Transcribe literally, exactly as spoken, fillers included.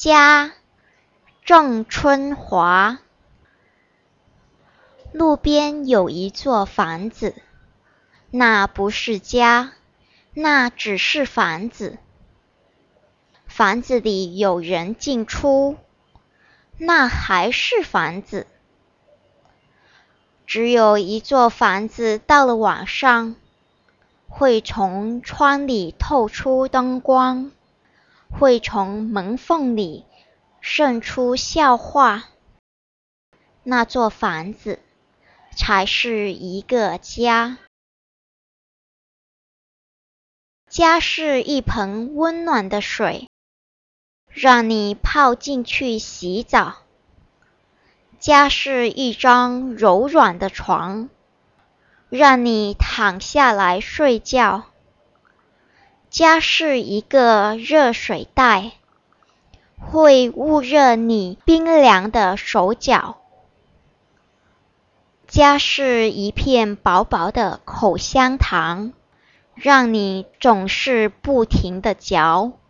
家，郑春华。路边有一座房子，那不是家，那只是房子。房子里有人进出，那还是房子。只有一座房子到了晚上，会从窗里透出灯光，会从门缝里渗出笑话。那座房子才是一个家。家是一盆温暖的水，让你泡进去洗澡。家是一张柔软的床，让你躺下来睡觉。家是一个热水袋，会捂热你冰凉的手脚。家是一片薄薄的口香糖，让你总是不停地嚼。